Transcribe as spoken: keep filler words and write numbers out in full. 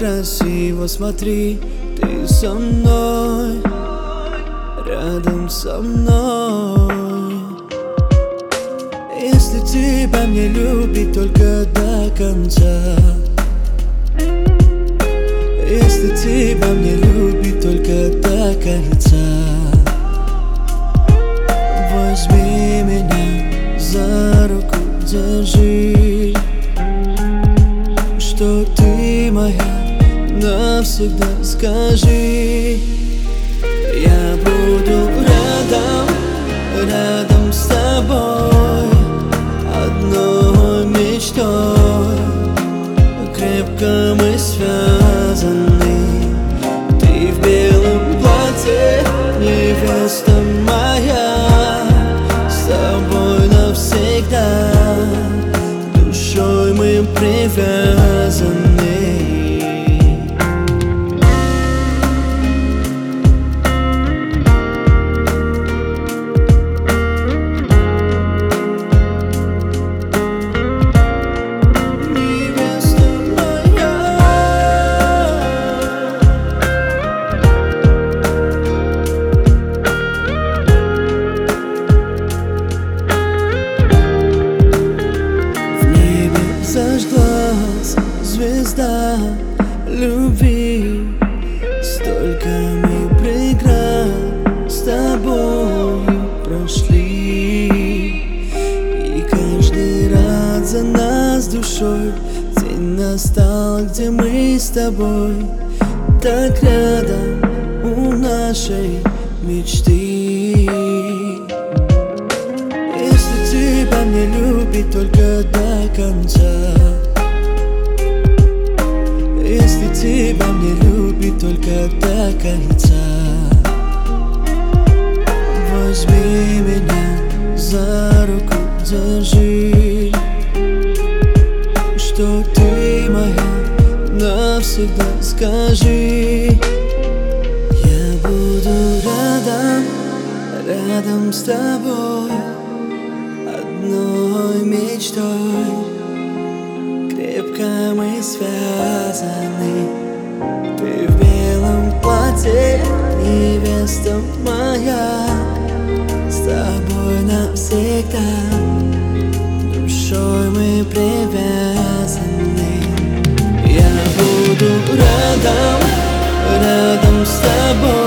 красиво, смотри, ты со мной, рядом со мной. Если тебя мне любить только до конца, если тебя мне любить только до конца, возьми меня за руку, держи, что ты моя навсегда, скажи. Я буду рядом, рядом с тобой, одной мечтой, крепко мы связаны. Ты в белом платье, невеста моя, с тобой навсегда, душой мы привязаны. Зажглась звезда любви, столько мы преград с тобой прошли, и каждый раз за нас душой день настал, где мы с тобой так рядом у нашей мечты. Если тебя мне любить только до конца, если тебя мне любить только до конца, возьми меня за руку, держи, что ты моя навсегда, скажи. Я буду рядом, рядом с тобой, одной мечтой, крепко мы связаны. Ты в белом платье, невеста моя, с тобой навсегда, душой мы привязаны. Я буду рядом, рядом с тобой,